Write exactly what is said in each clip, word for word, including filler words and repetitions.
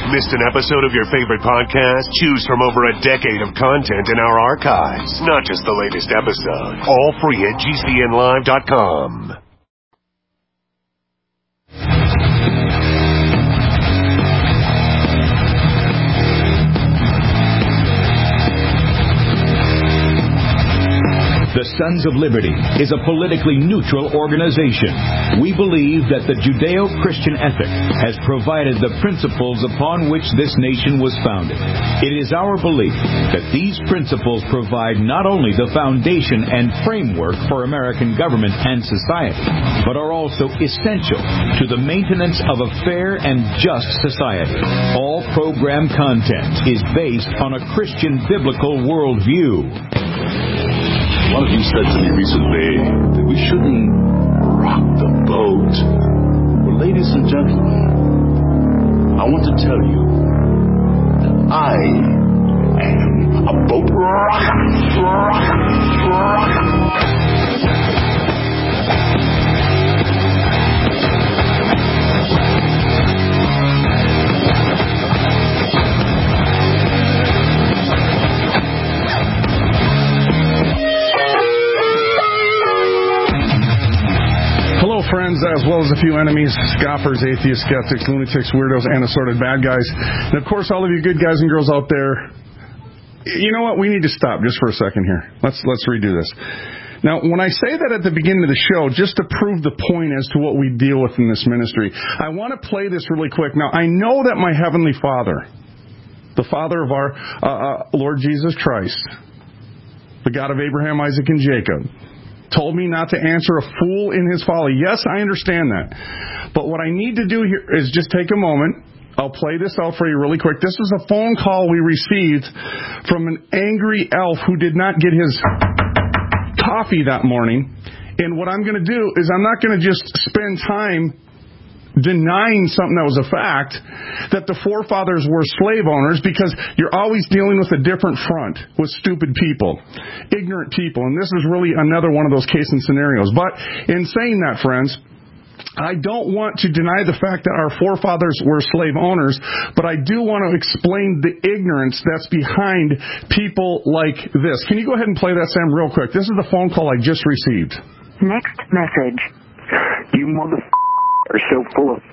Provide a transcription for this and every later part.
Missed an episode of your favorite podcast? Choose from over a decade of content in our archives. Not just the latest episode. All free at G C N live dot com. The Sons of Liberty is a politically neutral organization. We believe that the Judeo-Christian ethic has provided the principles upon which this nation was founded. It is our belief that these principles provide not only the foundation and framework for American government and society, but are also essential to the maintenance of a fair and just society. All program content is based on a Christian biblical worldview. One of you said to me recently that we shouldn't rock the boat. Well, ladies and gentlemen, I want to tell you that I am a boat rocker, rocker, rocker. Friends, as well as a few enemies, scoffers, atheists, skeptics, lunatics, weirdos, and assorted bad guys. And of course, all of you good guys and girls out there, you know what? We need to stop just for a second here. Let's let's redo this. Now, when I say that at the beginning of the show, just to prove the point as to what we deal with in this ministry, I want to play this really quick. Now, I know that my Heavenly Father, the Father of our uh, uh, Lord Jesus Christ, the God of Abraham, Isaac, and Jacob, told me not to answer a fool in his folly. Yes, I understand that. But what I need to do here is just take a moment. I'll play this out for you really quick. This is a phone call we received from an angry elf who did not get his coffee that morning. And what I'm going to do is I'm not going to just spend time denying something that was a fact, that the forefathers were slave owners, because you're always dealing with a different front, with stupid people, ignorant people, and this is really another one of those case and scenarios. But in saying that, friends, I don't want to deny the fact that our forefathers were slave owners, but I do want to explain the ignorance that's behind people like this. Can you go ahead and play that, Sam, real quick? This is the phone call I just received. Next message. You motherfucker are so full of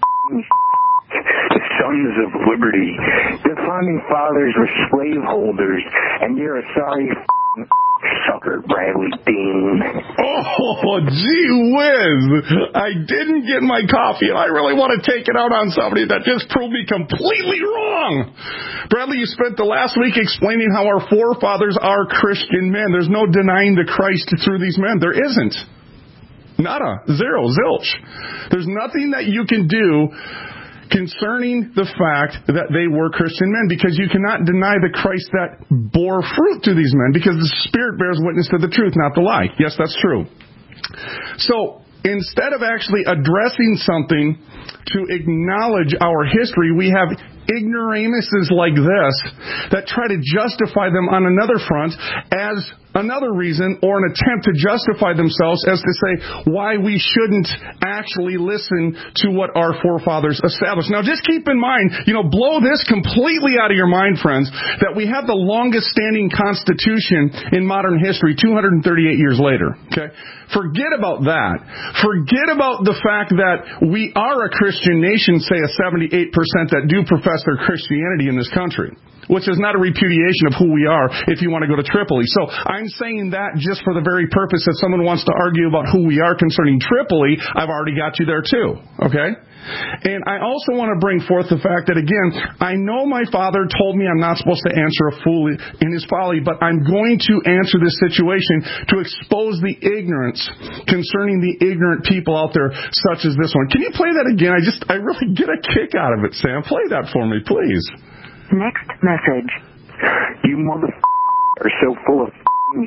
the Sons of Liberty. The founding fathers were slaveholders, and you're a sorry sucker, Bradley Bean. Oh, gee whiz! I didn't get my coffee, and I really want to take it out on somebody that just proved me completely wrong. Bradley, you spent the last week explaining how our forefathers are Christian men. There's no denying the Christ through these men. There isn't. Nada. Zero. Zilch. There's nothing that you can do concerning the fact that they were Christian men, because you cannot deny the Christ that bore fruit to these men, because the Spirit bears witness to the truth, not the lie. Yes, that's true. So, instead of actually addressing something to acknowledge our history, we have ignoramuses like this that try to justify them on another front as another reason, or an attempt to justify themselves as to say why we shouldn't actually listen to what our forefathers established. Now, just keep in mind, you know, blow this completely out of your mind, friends, that we have the longest standing constitution in modern history two hundred thirty-eight years later. Okay? Forget about that. Forget about the fact that we are a Christian nation, say a seventy-eight percent that do profess their Christianity in this country, which is not a repudiation of who we are if you want to go to Tripoli. So I'm saying that just for the very purpose that someone wants to argue about who we are concerning Tripoli, I've already got you there too. Okay? And I also want to bring forth the fact that, again, I know my father told me I'm not supposed to answer a fool in his folly, but I'm going to answer this situation to expose the ignorance concerning the ignorant people out there such as this one. Can you play that again? I just, I really get a kick out of it, Sam. Play that for me, please. Next message. You motherfucker are so full of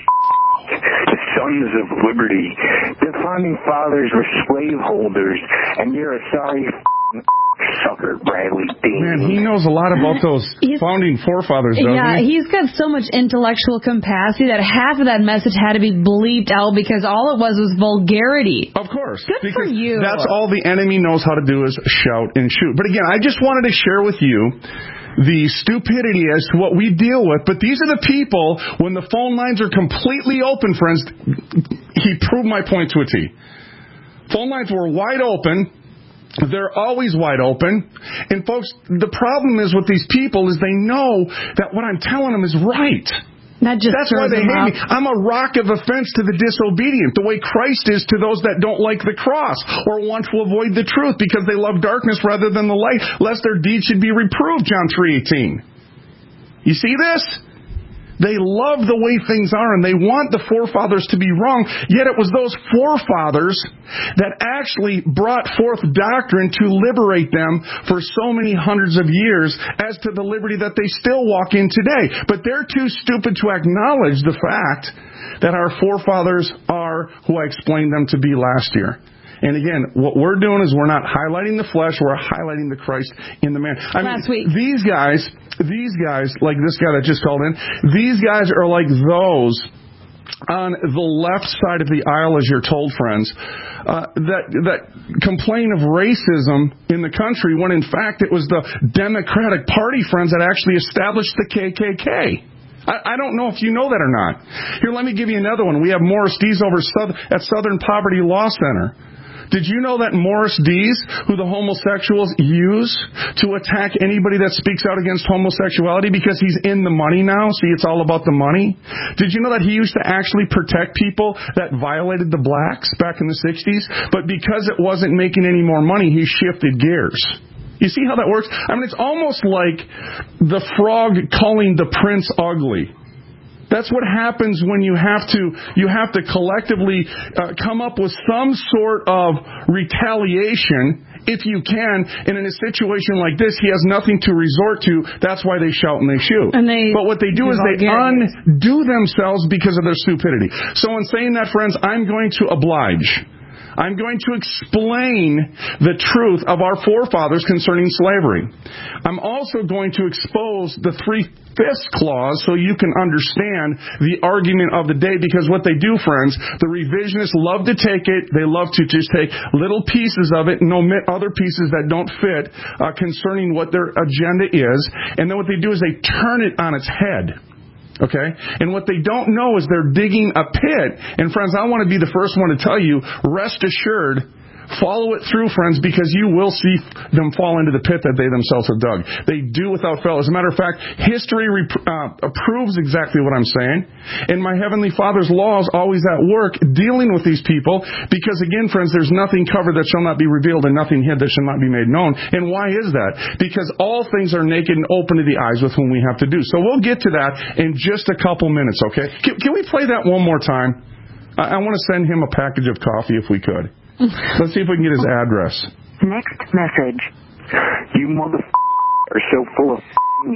the Sons of Liberty. The founding fathers were slaveholders, and you're a sorry sucker, Bradley Bean. Man, he knows a lot about those he's, founding forefathers, doesn't yeah, he? Yeah, he's got so much intellectual capacity that half of that message had to be bleeped out because all it was was vulgarity. Of course. Good for you. That's all the enemy knows how to do is shout and shoot. But again, I just wanted to share with you the stupidity as to what we deal with. But these are the people, when the phone lines are completely open, friends, he proved my point to a T. Phone lines were wide open. They're always wide open. And folks, the problem is with these people is they know that what I'm telling them is right. That just That's why they hate up. me. I'm a rock of offense to the disobedient, the way Christ is to those that don't like the cross or want to avoid the truth because they love darkness rather than the light, lest their deeds should be reproved, John three eighteen. You see this? They love the way things are, and they want the forefathers to be wrong, yet it was those forefathers that actually brought forth doctrine to liberate them for so many hundreds of years as to the liberty that they still walk in today. But they're too stupid to acknowledge the fact that our forefathers are who I explained them to be last year. And again, what we're doing is we're not highlighting the flesh, we're highlighting the Christ in the man. I Last mean, week. These guys, these guys, like this guy that just called in, these guys are like those on the left side of the aisle, as you're told, friends, uh, that that complain of racism in the country when in fact it was the Democratic Party, friends, that actually established the K K K. I, I don't know if you know that or not. Here, let me give you another one. We have Morris Dees over at Southern Poverty Law Center. Did you know that Morris Dees, who the homosexuals use to attack anybody that speaks out against homosexuality because he's in the money now? See, it's all about the money. Did you know that he used to actually protect people that violated the blacks back in the sixties? But because it wasn't making any more money, he shifted gears. You see how that works? I mean, it's almost like the frog calling the prince ugly. That's what happens when you have to you have to collectively uh, come up with some sort of retaliation, if you can. And in a situation like this, he has nothing to resort to. That's why they shout and they shoot. And they, but what they do is they undo themselves because of their stupidity. So in saying that, friends, I'm going to oblige. I'm going to explain the truth of our forefathers concerning slavery. I'm also going to expose the three-fifths clause so you can understand the argument of the day, because what they do, friends, the revisionists love to take it. They love to just take little pieces of it and omit other pieces that don't fit uh, concerning what their agenda is. And then what they do is they turn it on its head. Okay? And what they don't know is they're digging a pit. And friends, I want to be the first one to tell you, rest assured, follow it through, friends, because you will see them fall into the pit that they themselves have dug. They do without fail. As a matter of fact, history rep- uh, approves exactly what I'm saying. And my Heavenly Father's law is always at work dealing with these people because, again, friends, there's nothing covered that shall not be revealed and nothing hid that shall not be made known. And why is that? Because all things are naked and open to the eyes with whom we have to do. So we'll get to that in just a couple minutes, okay? Can, can we play that one more time? I, I want to send him a package of coffee if we could. Let's see if we can get his address. Next message. You motherfuckers are so full of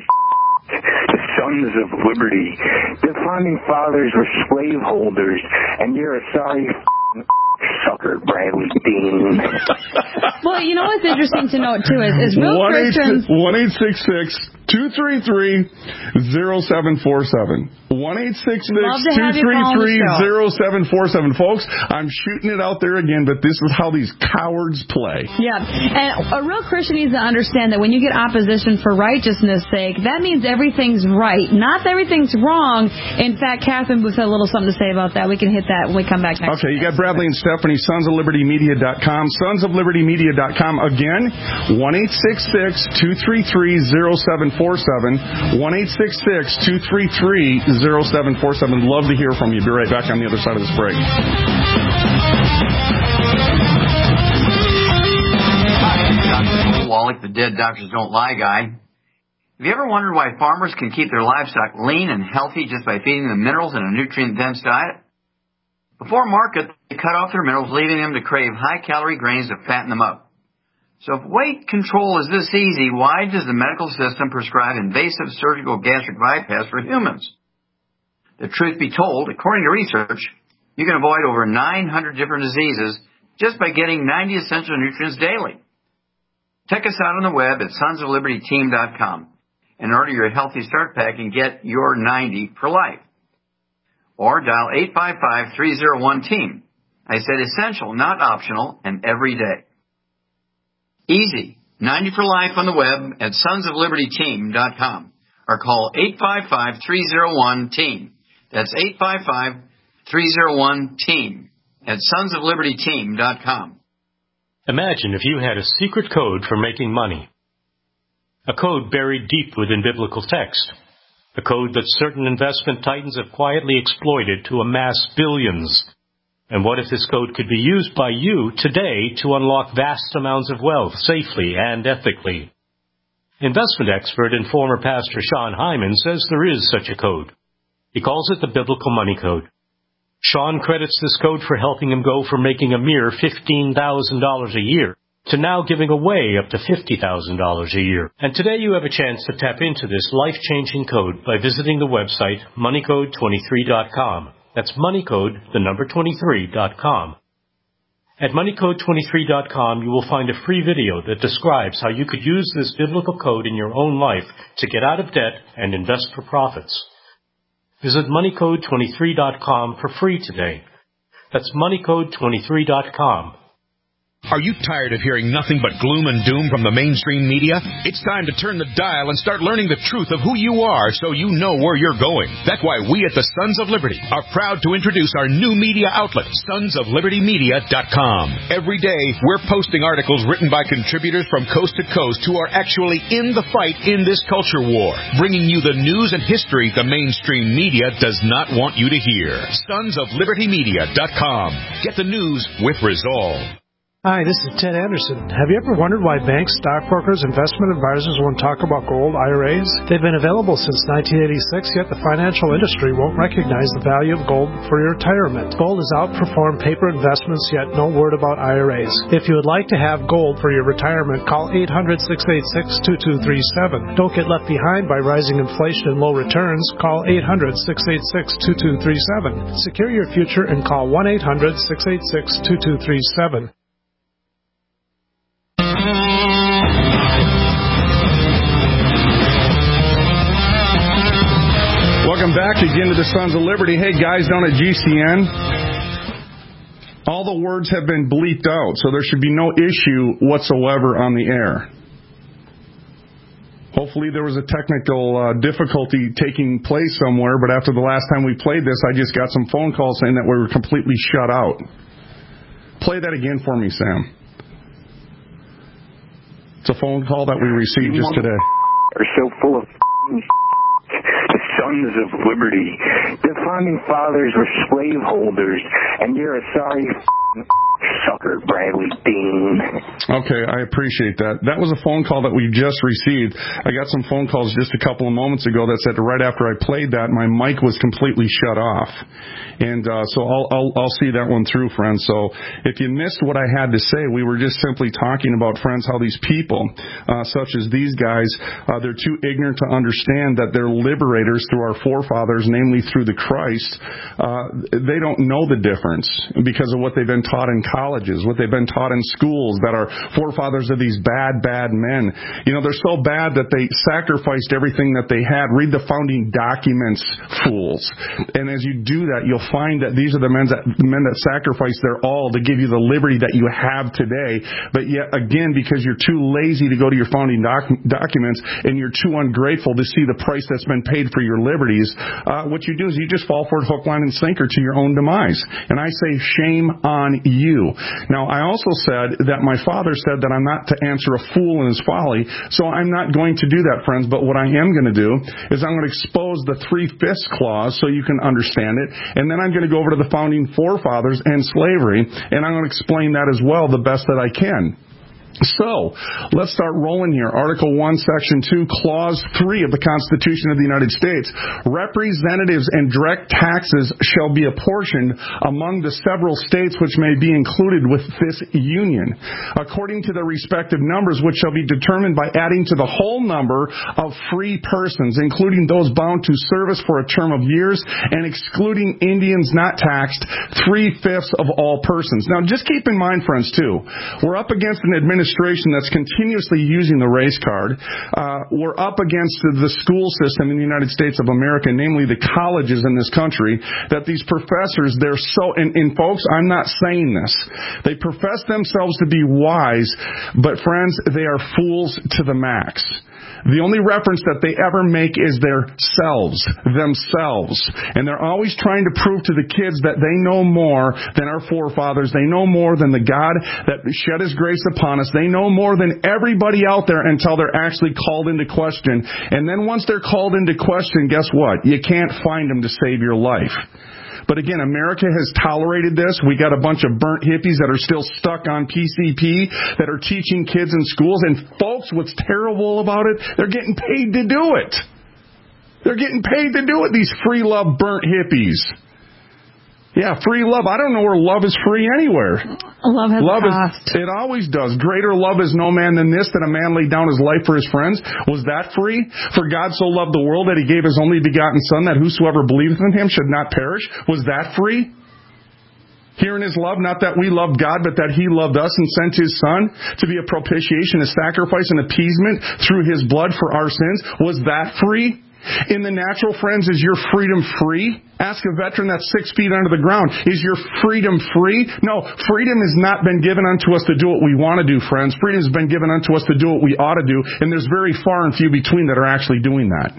the sons of liberty. The founding fathers were slaveholders, and you're a sorry sucker, Bradley Dean. Well, you know what's interesting to note, too, is, is real Christians... one eight six six, two three three, zero seven four seven. one eight six six, two three three, zero seven four seven. Folks, I'm shooting it out there again, but this is how these cowards play. Yeah, and a real Christian needs to understand that when you get opposition for righteousness' sake, that means everything's right, not that everything's wrong. In fact, Catherine has a little something to say about that. We can hit that when we come back next. Okay, you got Bradley and Stephanie, sons of liberty media dot com, sons of liberty media dot com. Again, one eight six six, two three three, zero seven four seven, one eight six six, two three three, zero seven four seven. Love to hear from you. Be right back on the other side of this break. Hi, Doctor Wallach, the Dead Doctors Don't Lie guy. Have you ever wondered why farmers can keep their livestock lean and healthy just by feeding them minerals in a nutrient-dense diet? Before market, they cut off their minerals, leaving them to crave high-calorie grains to fatten them up. So if weight control is this easy, why does the medical system prescribe invasive surgical gastric bypass for humans? The truth be told, according to research, you can avoid over nine hundred different diseases just by getting ninety essential nutrients daily. Check us out on the web at sons of liberty team dot com and order your Healthy Start Pack and get your ninety for life. Or dial eight five five, three oh one, team. I said essential, not optional, and every day. Easy. ninety for life on the web at sons of liberty team dot com or call eight five five, three oh one, team. That's eight five five, three oh one, team at sons of liberty team dot com. Imagine if you had a secret code for making money. A code buried deep within biblical text. A code that certain investment titans have quietly exploited to amass billions. And what if this code could be used by you today to unlock vast amounts of wealth safely and ethically? Investment expert and former pastor Sean Hyman says there is such a code. He calls it the Biblical Money Code. Sean credits this code for helping him go from making a mere fifteen thousand dollars a year to now giving away up to fifty thousand dollars a year. And today you have a chance to tap into this life-changing code by visiting the website money code twenty-three dot com. That's moneycode, the number twenty-three dot com. At money code twenty-three dot com, you will find a free video that describes how you could use this biblical code in your own life to get out of debt and invest for profits. Visit money code twenty-three dot com for free today. That's money code twenty-three dot com. Are you tired of hearing nothing but gloom and doom from the mainstream media? It's time to turn the dial and start learning the truth of who you are so you know where you're going. That's why we at the Sons of Liberty are proud to introduce our new media outlet, sons of liberty media dot com. Every day, we're posting articles written by contributors from coast to coast who are actually in the fight in this culture war, bringing you the news and history the mainstream media does not want you to hear. sons of liberty media dot com. Get the news with resolve. Hi, this is Ted Anderson. Have you ever wondered why banks, stockbrokers, investment advisors won't talk about gold I R As? They've been available since nineteen eighty-six, yet the financial industry won't recognize the value of gold for your retirement. Gold has outperformed paper investments, yet no word about I R As. If you would like to have gold for your retirement, call eight hundred, six eight six, two two three seven. Don't get left behind by rising inflation and low returns. Call eight hundred, six eight six, two two three seven. Secure your future and call one eight hundred, six eight six, two two three seven. Welcome back again to the Sons of Liberty. Hey, guys down at G C N, all the words have been bleeped out, so there should be no issue whatsoever on the air. Hopefully there was a technical uh, difficulty taking place somewhere, but after the last time we played this, I just got some phone calls saying that we were completely shut out. Play that again for me, Sam. It's a phone call that we received just today. Are so full of the Sons of Liberty. The founding fathers were slaveholders, and you're a sorry sucker, Bradley Dean. Okay, I appreciate that. That was a phone call that we just received. I got some phone calls just a couple of moments ago that said right after I played that, my mic was completely shut off. And uh, so I'll, I'll, I'll see that one through, friends. So if you missed what I had to say, we were just simply talking about, friends, how these people, uh, such as these guys, uh, they're too ignorant to understand that they're liberators through our forefathers, namely through the Christ. Uh, they don't know the difference because of what they've been taught in colleges, what they've been taught in schools, that our forefathers are these bad, bad men. You know, they're so bad that they sacrificed everything that they had. Read the founding documents, fools. And as you do that, you'll find that these are the men that, the men that sacrificed their all to give you the liberty that you have today. But yet, again, because you're too lazy to go to your founding doc- documents and you're too ungrateful to see the price that's been paid for your liberties, uh, what you do is you just fall for it hook, line, and sinker to your own demise. And I say, shame on you. Now, I also said that my father said that I'm not to answer a fool in his folly, so I'm not going to do that, friends. But what I am going to do is I'm going to expose the three-fifths clause so you can understand it, and then I'm going to go over to the founding forefathers and slavery, and I'm going to explain that as well the best that I can. So, let's start rolling here. Article one, Section two, Clause three of the Constitution of the United States. Representatives and direct taxes shall be apportioned among the several states which may be included with this union, according to their respective numbers, which shall be determined by adding to the whole number of free persons, including those bound to service for a term of years, and excluding Indians not taxed, three-fifths of all persons. Now, just keep in mind, friends, too, we're up against an administration administration that's continuously using the race card. Uh, we're up against the school system in the United States of America, namely the colleges in this country, that these professors, they're so, and, and folks, I'm not saying this. They profess themselves to be wise, but friends, they are fools to the max. The only reference that they ever make is their selves, themselves. And they're always trying to prove to the kids that they know more than our forefathers. They know more than the God that shed His grace upon us. They know more than everybody out there until they're actually called into question. And then once they're called into question, guess what? You can't find them to save your life. But again, America has tolerated this. We got a bunch of burnt hippies that are still stuck on P C P that are teaching kids in schools. And folks, what's terrible about it, they're getting paid to do it. They're getting paid to do it, these free love burnt hippies. Yeah, free love. I don't know where love is free anywhere. Love has love a cost. Is, it always does. Greater love is no man than this, that a man laid down his life for his friends. Was that free? For God so loved the world that He gave His only begotten Son, that whosoever believeth in Him should not perish. Was that free? Herein is love, not that we loved God, but that He loved us and sent His Son to be a propitiation, a sacrifice, an appeasement through His blood for our sins. Was that free? In the natural, friends, is your freedom free? Ask a veteran that's six feet under the ground. Is your freedom free? No, freedom has not been given unto us to do what we want to do, friends. Freedom has been given unto us to do what we ought to do, and there's very far and few between that are actually doing that.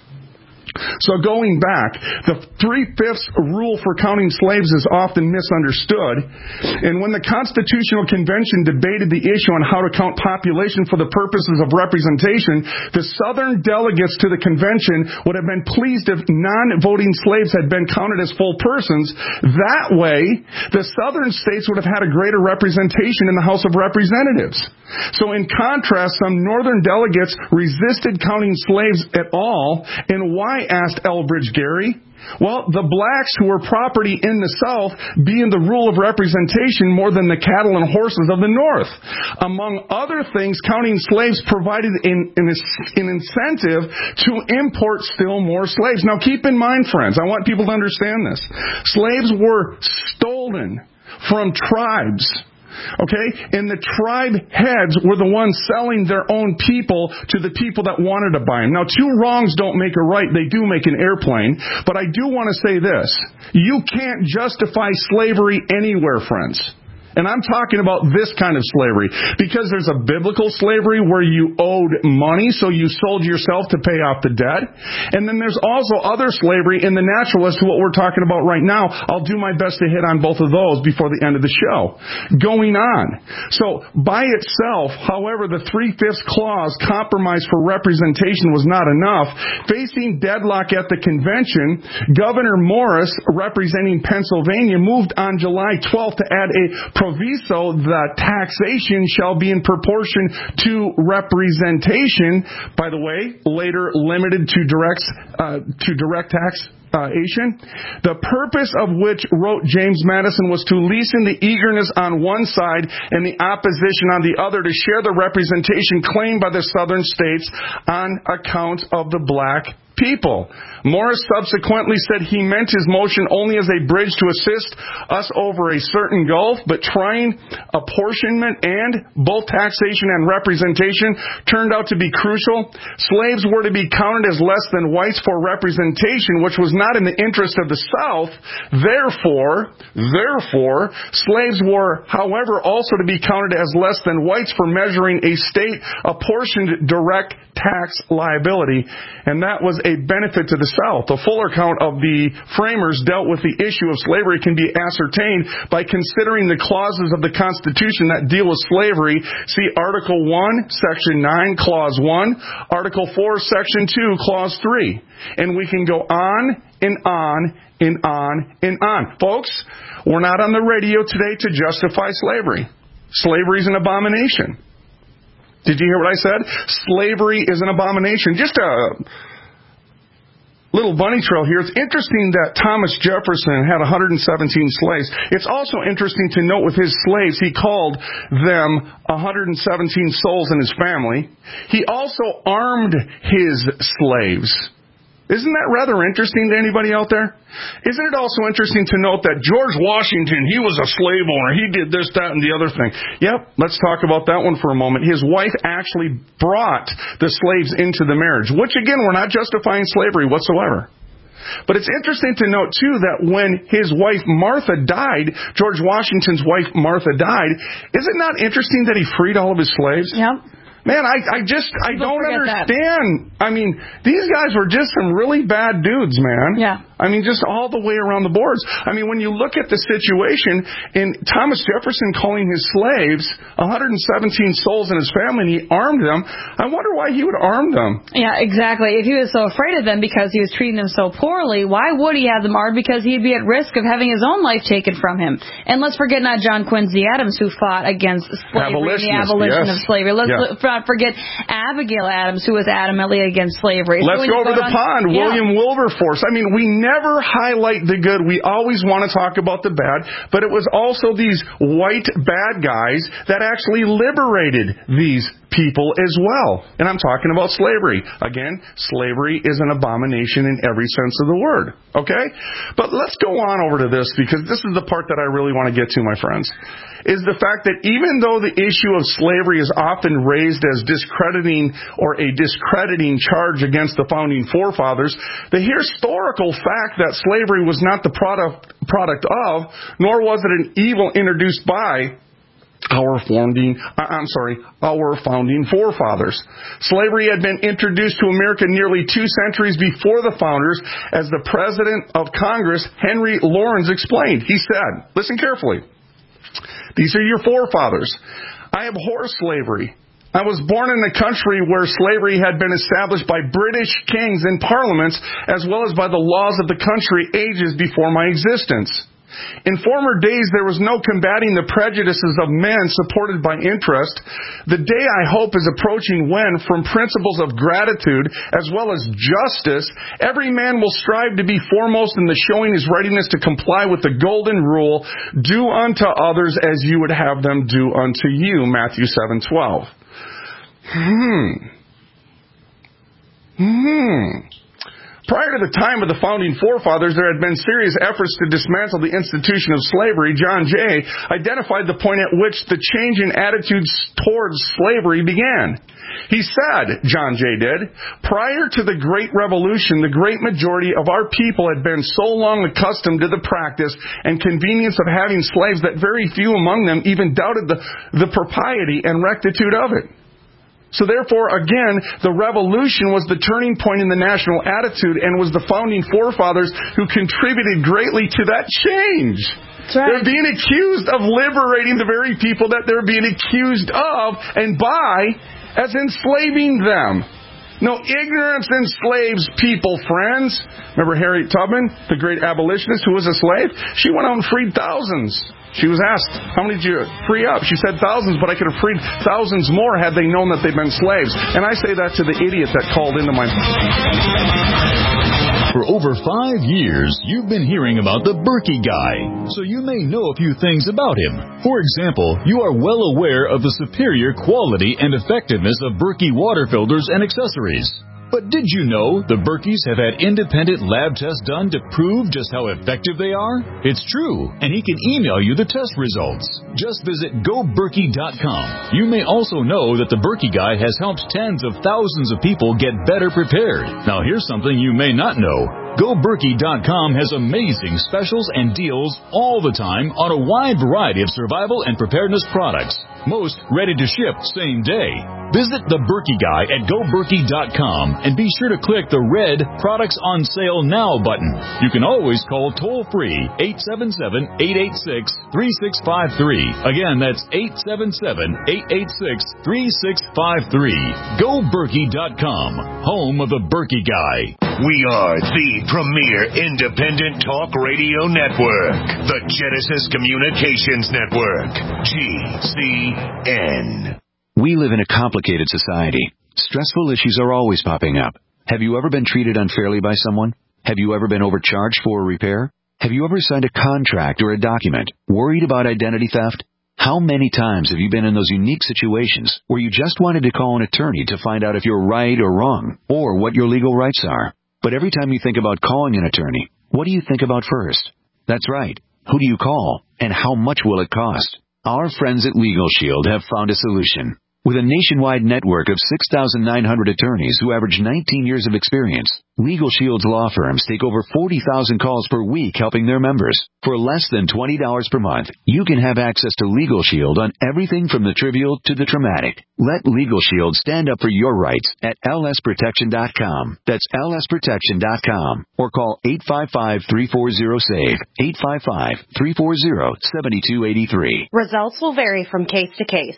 So going back, the three-fifths rule for counting slaves is often misunderstood. And when the Constitutional Convention debated the issue on how to count population for the purposes of representation, the Southern delegates to the convention would have been pleased if non-voting slaves had been counted as full persons. That way, the Southern states would have had a greater representation in the House of Representatives. So in contrast, some Northern delegates resisted counting slaves at all. And why, asked Elbridge Gerry? Well, the blacks who were property in the South being the rule of representation more than the cattle and horses of the North. Among other things, counting slaves provided an, an, an incentive to import still more slaves. Now keep in mind, friends, I want people to understand this. Slaves were stolen from tribes. Okay? And the tribe heads were the ones selling their own people to the people that wanted to buy them. Now, two wrongs don't make a right. They do make an airplane. But I do want to say this. You can't justify slavery anywhere, friends. And I'm talking about this kind of slavery. Because there's a biblical slavery where you owed money, so you sold yourself to pay off the debt. And then there's also other slavery in the natural as to what we're talking about right now. I'll do my best to hit on both of those before the end of the show. Going on. So, by itself, however, the three-fifths clause compromise for representation was not enough. Facing deadlock at the convention, Governor Morris, representing Pennsylvania, moved on July twelfth to add a proviso that taxation shall be in proportion to representation. By the way, later limited to direct uh, to direct taxation. The purpose of which, wrote James Madison, was to lessen the eagerness on one side and the opposition on the other to share the representation claimed by the Southern states on account of the black people. Morris subsequently said he meant his motion only as a bridge to assist us over a certain gulf, but trying apportionment and both taxation and representation turned out to be crucial. Slaves were to be counted as less than whites for representation, which was not in the interest of the South. Therefore, therefore, slaves were, however, also to be counted as less than whites for measuring a state apportioned direct tax liability. And that was a benefit to the South. A fuller account of the framers dealt with the issue of slavery can be ascertained by considering the clauses of the Constitution that deal with slavery. See Article one, Section nine, Clause one, Article four, Section two, Clause three. And we can go on and on and on and on. Folks, we're not on the radio today to justify slavery. Slavery is an abomination. Did you hear what I said? Slavery is an abomination. Just a little bunny trail here. It's interesting that Thomas Jefferson had one hundred seventeen slaves. It's also interesting to note with his slaves, he called them one hundred seventeen souls in his family. He also armed his slaves. Isn't that rather interesting to anybody out there? Isn't it also interesting to note that George Washington, he was a slave owner. He did this, that, and the other thing. Yep, let's talk about that one for a moment. His wife actually brought the slaves into the marriage, which, again, we're not justifying slavery whatsoever. But it's interesting to note, too, that when his wife Martha died, George Washington's wife Martha died, is it not interesting that he freed all of his slaves? Yep. Man, I, I just, I Don't don't understand. That. I mean, these guys were just some really bad dudes, man. Yeah. I mean, just all the way around the boards. I mean, when you look at the situation, in Thomas Jefferson calling his slaves one hundred seventeen souls in his family, and he armed them, I wonder why he would arm them. Yeah, exactly. If he was so afraid of them because he was treating them so poorly, why would he have them armed? Because he'd be at risk of having his own life taken from him. And let's forget not John Quincy Adams, who fought against slavery and the abolition yes. of slavery. Let's yes. not forget Abigail Adams, who was adamantly against slavery. Let's so go over go the on, pond. yeah. William Wilberforce. I mean, we never highlight the good. We always want to talk about the bad. But it was also these white bad guys that actually liberated these people as well. And I'm talking about slavery. Again, slavery is an abomination in every sense of the word. Okay? But let's go on over to this, because this is the part that I really want to get to, my friends, is the fact that even though the issue of slavery is often raised as discrediting or a discrediting charge against the founding forefathers, the historical fact that slavery was not the product product of, nor was it an evil introduced by our founding, I'm sorry, our founding forefathers. Slavery had been introduced to America nearly two centuries before the founders, as the President of Congress, Henry Laurens, explained. He said, listen carefully, these are your forefathers. I abhor slavery. I was born in a country where slavery had been established by British kings and parliaments, as well as by the laws of the country ages before my existence. In former days, there was no combating the prejudices of men supported by interest. The day, I hope, is approaching when, from principles of gratitude as well as justice, every man will strive to be foremost in the showing his readiness to comply with the golden rule, do unto others as you would have them do unto you, Matthew seven twelve. Hmm. Hmm. Prior to the time of the founding forefathers, there had been serious efforts to dismantle the institution of slavery. John Jay identified the point at which the change in attitudes towards slavery began. He said, John Jay did, prior to the Great Revolution, the great majority of our people had been so long accustomed to the practice and convenience of having slaves that very few among them even doubted the, the propriety and rectitude of it. So therefore, again, the revolution was the turning point in the national attitude and was the founding forefathers who contributed greatly to that change. That's right. They're being accused of liberating the very people that they're being accused of and by as enslaving them. No, ignorance enslaves people, friends. Remember Harriet Tubman, the great abolitionist who was a slave? She went out and freed thousands. She was asked, how many did you free up? She said thousands, but I could have freed thousands more had they known that they've been slaves. And I say that to the idiot that called into my... For over five years, you've been hearing about the Berkey Guy, so you may know a few things about him. For example, you are well aware of the superior quality and effectiveness of Berkey water filters and accessories. But did you know the Berkeys have had independent lab tests done to prove just how effective they are? It's true, and he can email you the test results. Just visit go berkey dot com. You may also know that the Berkey Guy has helped tens of thousands of people get better prepared. Now here's something you may not know. go berkey dot com has amazing specials and deals all the time on a wide variety of survival and preparedness products. Most ready to ship same day. Visit the Berkey Guy at go berkey dot com and be sure to click the red Products on Sale Now button. You can always call toll-free eight seven seven, eight eight six, three six five three. Again, that's eight seven seven, eight eight six, three six five three. go berkey dot com, home of the Berkey Guy. We are the premier independent talk radio network, the Genesis Communications Network, G C N. We live in a complicated society. Stressful issues are always popping up. Have you ever been treated unfairly by someone? Have you ever been overcharged for a repair? Have you ever signed a contract or a document worried about identity theft? How many times have you been in those unique situations where you just wanted to call an attorney to find out if you're right or wrong, or what your legal rights are? But every time you think about calling an attorney, what do you think about first? That's right. Who do you call, and how much will it cost? Our friends at Legal Shield have found a solution. With a nationwide network of six thousand nine hundred attorneys who average nineteen years of experience, Legal Shield's law firms take over forty thousand calls per week helping their members. For less than twenty dollars per month, you can have access to Legal Shield on everything from the trivial to the traumatic. Let Legal Shield stand up for your rights at L S protection dot com. That's L S protection dot com. Or call eight five five, three four zero, S A V E, eight five five, three four zero, seven two eight three. Results will vary from case to case.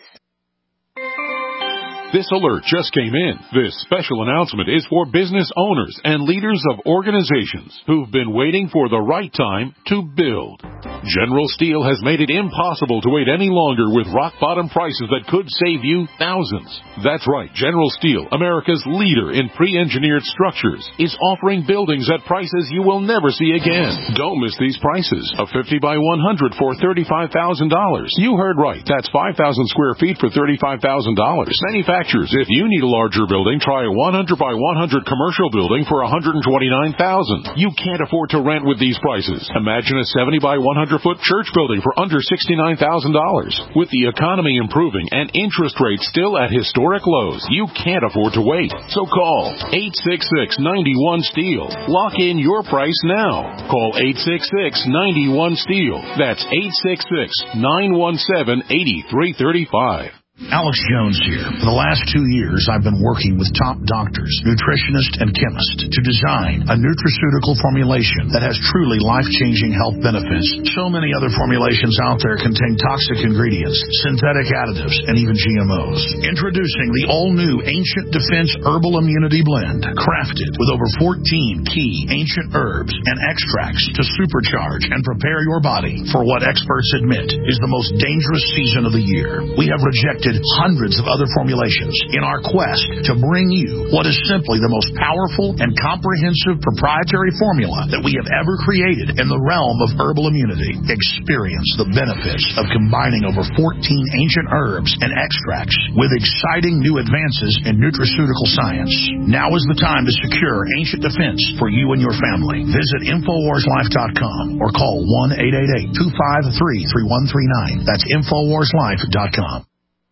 This alert just came in. This special announcement is for business owners and leaders of organizations who've been waiting for the right time to build. General Steel has made it impossible to wait any longer with rock-bottom prices that could save you thousands. That's right. General Steel, America's leader in pre-engineered structures, is offering buildings at prices you will never see again. Don't miss these prices. A fifty by one hundred for thirty-five thousand dollars. You heard right. That's five thousand square feet for thirty-five thousand dollars. Manufacturers, if you need a larger building, try a one hundred by one hundred commercial building for one hundred twenty-nine thousand dollars. You can't afford to rent with these prices. Imagine a seventy by one hundred foot church building for under sixty-nine thousand dollars. With the economy improving and interest rates still at historic lows, you can't afford to wait. So call eight six six, nine one, S T E E L. Lock in your price now. Call eight six six, nine one, S T E E L. That's eight six six, nine one seven, eight three three five. Alex Jones here. For the last two years, I've been working with top doctors, nutritionists, and chemists to design a nutraceutical formulation that has truly life-changing health benefits. So many other formulations out there contain toxic ingredients, synthetic additives, and even G M Os. Introducing the all-new Ancient Defense Herbal Immunity Blend, crafted with over fourteen key ancient herbs and extracts to supercharge and prepare your body for what experts admit is the most dangerous season of the year. We have rejected hundreds of other formulations in our quest to bring you what is simply the most powerful and comprehensive proprietary formula that we have ever created in the realm of herbal immunity. Experience the benefits of combining over fourteen ancient herbs and extracts with exciting new advances in nutraceutical science. Now is the time to secure Ancient Defense for you and your family. Visit Infowars Life dot com or call one eight eight eight, two five three, three one three nine. That's Infowars Life dot com.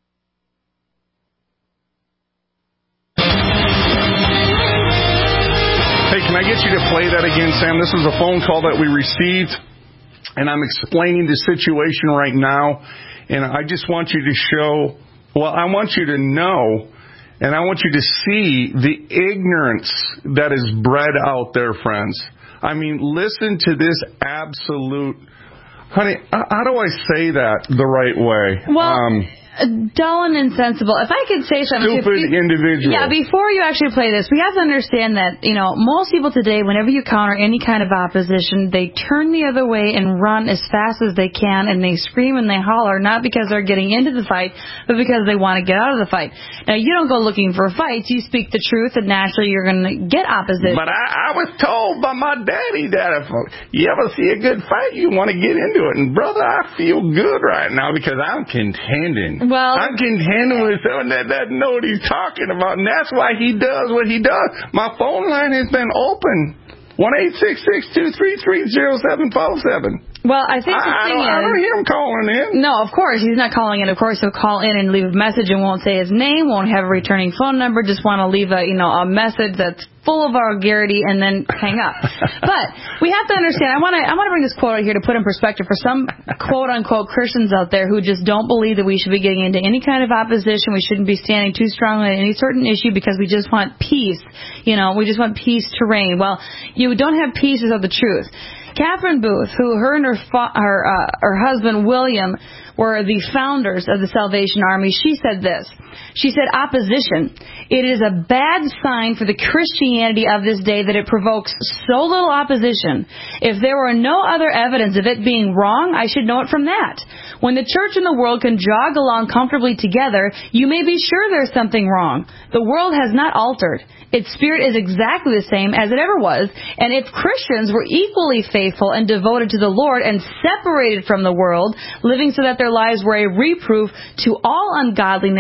Hey, can I get you to play that again, Sam? This is a phone call that we received, and I'm explaining the situation right now, and I just want you to show, well, I want you to know, and I want you to see the ignorance that is bred out there, friends. I mean, listen to this absolute, honey, how do I say that the right way? Well... Um, dull and insensible. If I could say something... Stupid be, individual. Yeah, before you actually play this, we have to understand that, you know, most people today, whenever you counter any kind of opposition, they turn the other way and run as fast as they can, and they scream and they holler, not because they're getting into the fight, but because they want to get out of the fight. Now, you don't go looking for fights. You speak the truth, and naturally you're going to get opposition. But I, I was told by my daddy that if you ever see a good fight, you want to get into it. And, brother, I feel good right now because I'm contending. Well, I'm contending with someone that doesn't know what he's talking about, and that's why he does what he does. My phone line has been open. one eight six six, two three three, zero seven five seven. Well, I think the I, thing I don't, is... I don't hear him calling in. No, of course. He's not calling in. Of course, he'll call in and leave a message and won't say his name, won't have a returning phone number, just want to leave a, you know, a message that's full of vulgarity and then hang up. But we have to understand, I want to I want to bring this quote out here to put in perspective for some quote-unquote Christians out there who just don't believe that we should be getting into any kind of opposition. We shouldn't be standing too strongly on any certain issue because we just want peace. You know, we just want peace to reign. Well, you don't have peace without the truth. Catherine Booth, who her and her fa- her, uh, her husband William were the founders of the Salvation Army, she said this. She said, opposition. It is a bad sign for the Christianity of this day that it provokes so little opposition. If there were no other evidence of it being wrong, I should know it from that. When the church and the world can jog along comfortably together, you may be sure there's something wrong. The world has not altered. Its spirit is exactly the same as it ever was, and if Christians were equally faithful and devoted to the Lord and separated from the world, living so that their lives were a reproof to all ungodliness,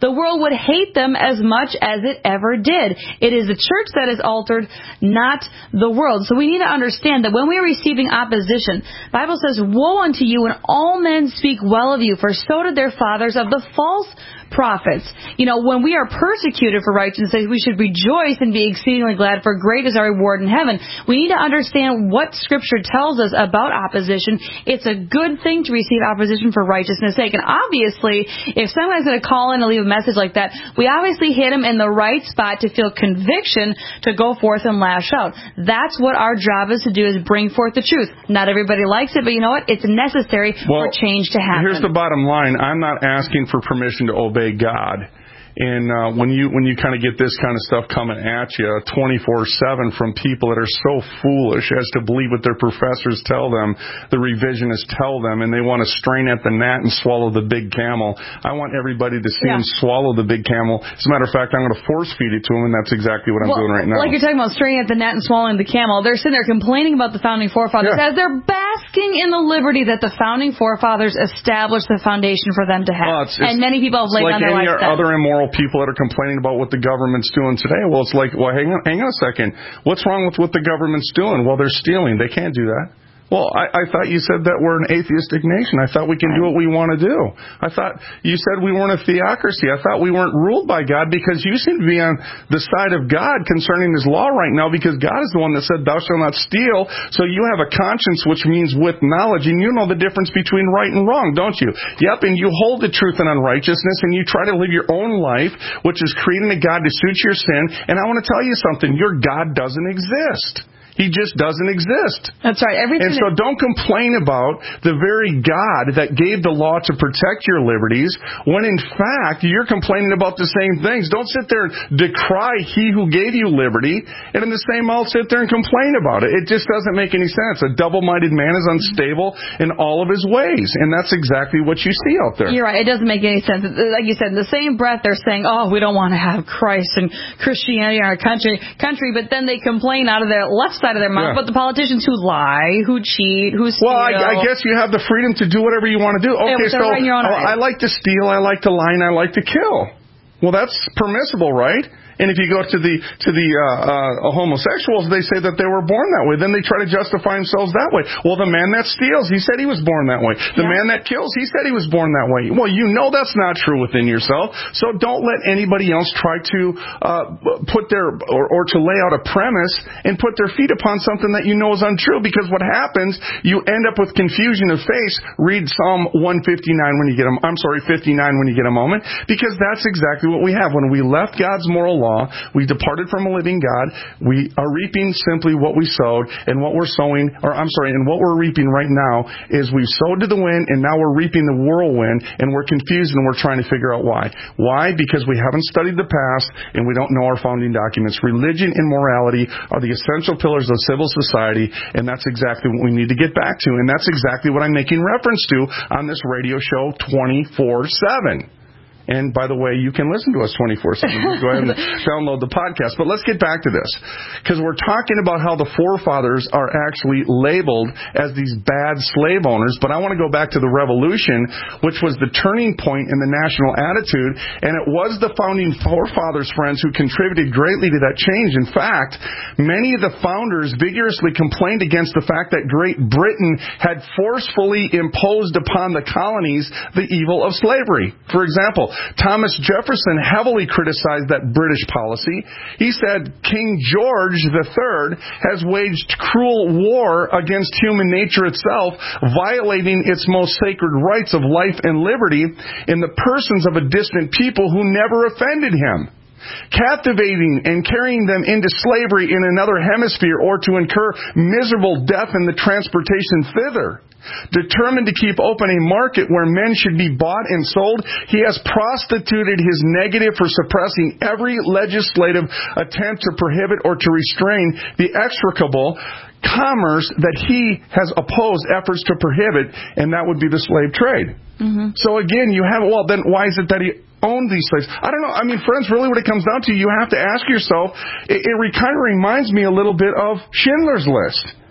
the world would hate them as much as it ever did. It is the church that is altered, not the world. So we need to understand that when we are receiving opposition, the Bible says, woe unto you when all men speak well of you, for so did their fathers of the false prophets. You know, when we are persecuted for righteousness' sake, we should rejoice and be exceedingly glad, for great is our reward in heaven. We need to understand what Scripture tells us about opposition. It's a good thing to receive opposition for righteousness' sake. And obviously, if someone's going to call in and leave a message like that, we obviously hit them in the right spot to feel conviction to go forth and lash out. That's what our job is to do, is bring forth the truth. Not everybody likes it, but you know what? It's necessary well, for change to happen. Here's the bottom line. I'm not asking for permission to obey God. And uh, when you when you kind of get this kind of stuff coming at you twenty-four seven from people that are so foolish as to believe what their professors tell them, the revisionists tell them, and they want to strain at the gnat and swallow the big camel. I want everybody to see yeah. them swallow the big camel. As a matter of fact, I'm going to force feed it to them, and that's exactly what I'm well, doing right now. Like you're talking about straining at the gnat and swallowing the camel, they're sitting there complaining about the founding forefathers yeah. as they're basking in the liberty that the founding forefathers established the foundation for them to have. Well, it's, it's, and many people have laid like on their lives. Like any other immoral people that are complaining about what the government's doing today. Well, it's like, well, hang on, hang on a second. What's wrong with what the government's doing? Well, they're stealing. They can't do that. Well, I, I thought you said that we're an atheistic nation. I thought we can do what we want to do. I thought you said we weren't a theocracy. I thought we weren't ruled by God, because you seem to be on the side of God concerning His law right now, because God is the one that said, thou shalt not steal. So you have a conscience, which means with knowledge, and you know the difference between right and wrong, don't you? Yep, and you hold the truth and unrighteousness, and you try to live your own life, which is creating a God to suit your sin. And I want to tell you something. Your God doesn't exist. He just doesn't exist. That's right. Everything and so don't complain about the very God that gave the law to protect your liberties, when in fact you're complaining about the same things. Don't sit there and decry He who gave you liberty, and in the same mouth sit there and complain about it. It just doesn't make any sense. A double-minded man is unstable in all of his ways, and that's exactly what you see out there. You're right. It doesn't make any sense. Like you said, in the same breath they're saying, oh, we don't want to have Christ and Christianity in our country, country, but then they complain out of their left side of their mouth, yeah. but the politicians who lie, who cheat, who steal. Well, I, I guess you have the freedom to do whatever you want to do. Okay, so right oh, I like to steal, I like to lie, and I like to kill. Well, that's permissible, right? And if you go to the to the uh, uh, homosexuals, they say that they were born that way. Then they try to justify themselves that way. Well, the man that steals, he said he was born that way. The yeah. man that kills, he said he was born that way. Well, you know that's not true within yourself. So don't let anybody else try to uh, put their or, or to lay out a premise and put their feet upon something that you know is untrue. Because what happens, you end up with confusion of face. Read Psalm one fifty-nine when you get a, I'm sorry, fifty-nine when you get a moment. Because that's exactly what we have. When we left God's moral law, we departed from a living God. We are reaping simply what we sowed, and what we're sowing, or I'm sorry, and what we're reaping right now is we've sowed to the wind, and now we're reaping the whirlwind, and we're confused, and we're trying to figure out why. Why? Because we haven't studied the past, and we don't know our founding documents. Religion and morality are the essential pillars of civil society, and that's exactly what we need to get back to, and that's exactly what I'm making reference to on this radio show twenty-four seven. And by the way, you can listen to us twenty-four seven. Go ahead and download the podcast. But let's get back to this, because we're talking about how the forefathers are actually labeled as these bad slave owners. But I want to go back to the Revolution, which was the turning point in the national attitude. And it was the founding forefathers, friends, who contributed greatly to that change. In fact, many of the founders vigorously complained against the fact that Great Britain had forcefully imposed upon the colonies the evil of slavery. For example, Thomas Jefferson heavily criticized that British policy. He said King George the Third has waged cruel war against human nature itself, violating its most sacred rights of life and liberty in the persons of a distant people who never offended him, captivating and carrying them into slavery in another hemisphere, or to incur miserable death in the transportation thither. Determined to keep open a market where men should be bought and sold, he has prostituted his negative for suppressing every legislative attempt to prohibit or to restrain the execrable commerce that he has opposed efforts to prohibit, and that would be the slave trade. Mm-hmm. So again, you have, well, then why is it that he owned these slaves? I don't know. I mean, friends, really what it comes down to, you have to ask yourself, it, it kind of reminds me a little bit of Schindler's List.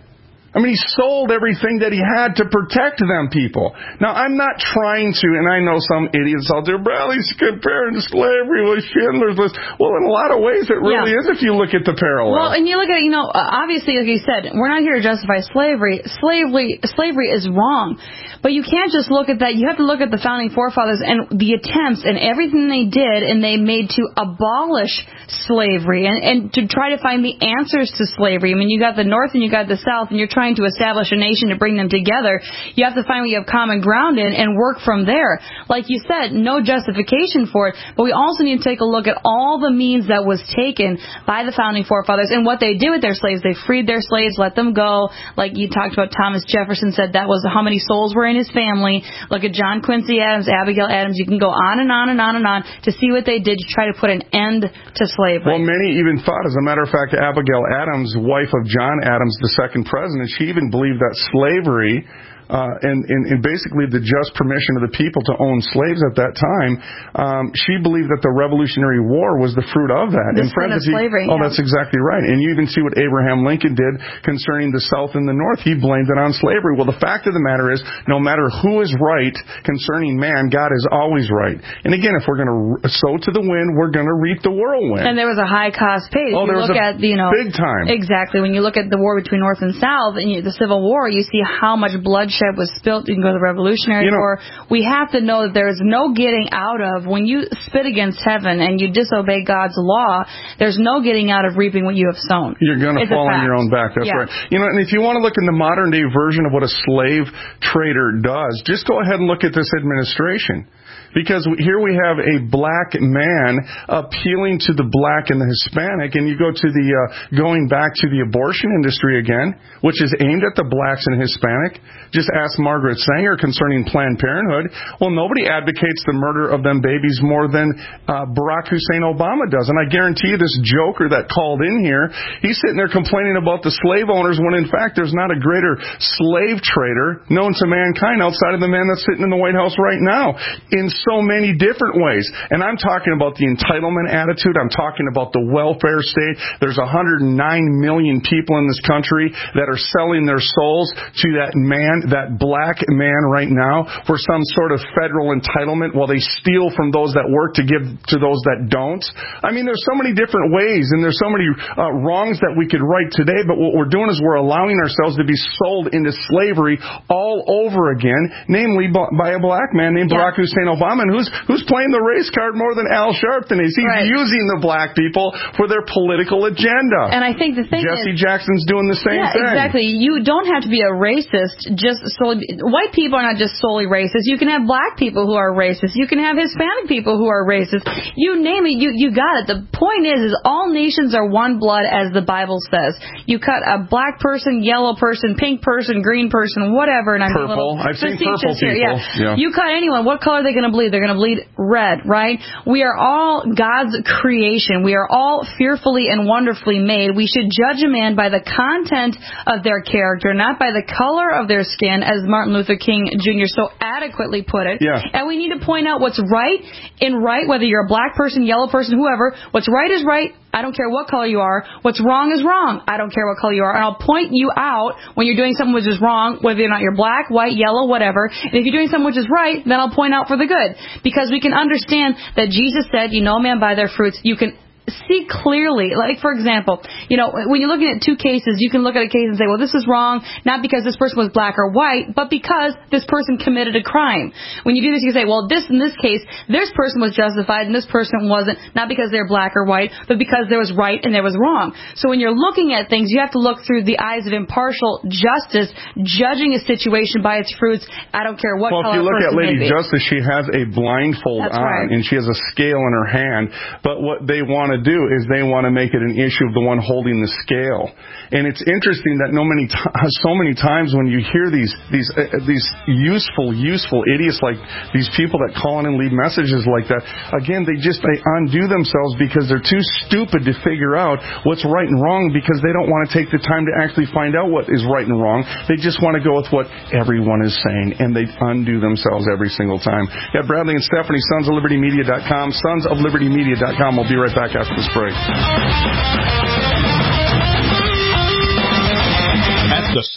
I mean, he sold everything that he had to protect them people. Now, I'm not trying to, and I know some idiots out there, Bradley's comparing slavery with Schindler's List. Well, in a lot of ways, it really yeah. is if you look at the parallel. Well, and you look at, you know, obviously, like you said, we're not here to justify slavery. Slavery, slavery is wrong. But you can't just look at that. You have to look at the founding forefathers and the attempts and everything they did and they made to abolish slavery and, and to try to find the answers to slavery. I mean, you got the North and you got the South, and you're trying to establish a nation to bring them together. You have to find what you have common ground in and work from there. Like you said, no justification for it, but we also need to take a look at all the means that was taken by the founding forefathers and what they did with their slaves. They freed their slaves, let them go. Like you talked about, Thomas Jefferson said that was how many souls were in his family. Look at John Quincy Adams, Abigail Adams. You can go on and on and on and on to see what they did to try to put an end to slavery. Well, many even thought, as a matter of fact, Abigail Adams, wife of John Adams, the second president, she even believed that slavery Uh, and, and, and basically the just permission of the people to own slaves at that time, um, she believed that the Revolutionary War was the fruit of that. The fruit of slavery. Oh, yeah. That's exactly right. And you even see what Abraham Lincoln did concerning the South and the North. He blamed it on slavery. Well, the fact of the matter is, no matter who is right concerning man, God is always right. And again, if we're going to sow to the wind, we're going to reap the whirlwind. And there was a high cost paid. Oh, you there was look a at, you know, big time. Exactly. When you look at the war between North and South and you, the Civil War, you see how much bloodshed was spilled. You can go to the Revolutionary you know, War. We have to know that there is no getting out of, when you spit against heaven and you disobey God's law, there's no getting out of reaping what you have sown. You're going to fall on your own back. That's yeah. right. You know, and if you want to look in the modern day version of what a slave trader does, just go ahead and look at this administration. Because here we have a black man appealing to the black and the Hispanic, and you go to the, uh, going back to the abortion industry again, which is aimed at the blacks and Hispanic. Just ask Margaret Sanger concerning Planned Parenthood. Well, nobody advocates the murder of them babies more than uh, Barack Hussein Obama does. And I guarantee you this joker that called in here, he's sitting there complaining about the slave owners when, in fact, there's not a greater slave trader known to mankind outside of the man that's sitting in the White House right now. In so many different ways. And I'm talking about the entitlement attitude. I'm talking about the welfare state. There's one hundred nine million people in this country that are selling their souls to that man, that black man right now for some sort of federal entitlement while they steal from those that work to give to those that don't. I mean, there's so many different ways and there's so many uh, wrongs that we could right today, but what we're doing is we're allowing ourselves to be sold into slavery all over again, namely by a black man named yeah. Barack Hussein Obama. And who's who's playing the race card more than Al Sharpton is? He's right. using the black people for their political agenda. And I think the thing Jesse is, Jackson's doing the same yeah, thing. Exactly. You don't have to be a racist just solely. White people are not just solely racist. You can have black people who are racist. You can have Hispanic people who are racist. You name it, you you got it. The point is, is all nations are one blood, as the Bible says. You cut a black person, yellow person, pink person, green person, whatever. And I'm purple. I've seen purple here. people. Yeah. Yeah. You cut anyone. What color are they going to bleed? They're going to bleed red, right? We are all God's creation. We are all fearfully and wonderfully made. We should judge a man by the content of their character, not by the color of their skin, as Martin Luther King Junior so adequately put it. Yeah. And we need to point out what's right in right, whether you're a black person, yellow person, whoever. What's right is right. I don't care what color you are. What's wrong is wrong. I don't care what color you are. And I'll point you out when you're doing something which is wrong, whether or not you're black, white, yellow, whatever. And if you're doing something which is right, then I'll point out for the good. Because we can understand that Jesus said, you know man by their fruits. You can see clearly. Like, for example, you know, when you're looking at two cases, you can look at a case and say, well, this is wrong, not because this person was black or white, but because this person committed a crime. When you do this, you can say, well, this in this case, this person was justified and this person wasn't, not because they're black or white, but because there was right and there was wrong. So when you're looking at things, you have to look through the eyes of impartial justice, judging a situation by its fruits. I don't care what well, color person. Well, if you look at Lady be. Justice, she has a blindfold That's on, right. and she has a scale in her hand. But what they want to do is they want to make it an issue of the one holding the scale. And it's interesting that no many t- so many times when you hear these these uh, these useful useful idiots like these people that call in and leave messages like that, again they just they undo themselves because they're too stupid to figure out what's right and wrong, because they don't want to take the time to actually find out what is right and wrong. They just want to go with what everyone is saying, and they undo themselves every single time. Yeah, Bradley and Stephanie, sons of liberty media dot com, sons of liberty media dot com. We'll be right back after this break. At the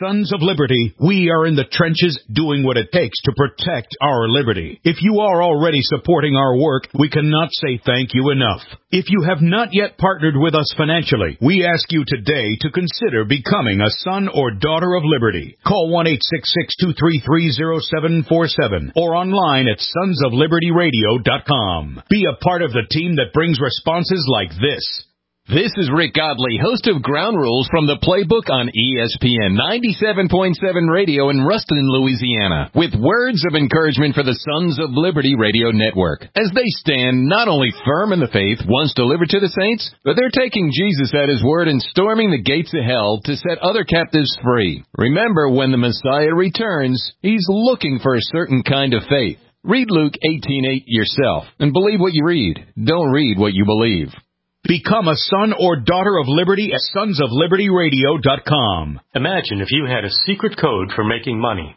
Sons of Liberty, we are in the trenches doing what it takes to protect our liberty. If you are already supporting our work, we cannot say thank you enough. If you have not yet partnered with us financially, we ask you today to consider becoming a son or daughter of liberty. Call one eight six six, two three three, zero seven four seven or online at sons of liberty radio dot com. Be a part of the team that brings responses like this. This is Rick Godley, host of Ground Rules from the Playbook on E S P N ninety-seven point seven Radio in Ruston, Louisiana, with words of encouragement for the Sons of Liberty Radio Network, as they stand not only firm in the faith once delivered to the saints, but they're taking Jesus at his word and storming the gates of hell to set other captives free. Remember, when the Messiah returns, he's looking for a certain kind of faith. Read Luke eighteen eight yourself, and believe what you read. Don't read what you believe. Become a son or daughter of liberty at sons of liberty radio dot com. Imagine if you had a secret code for making money.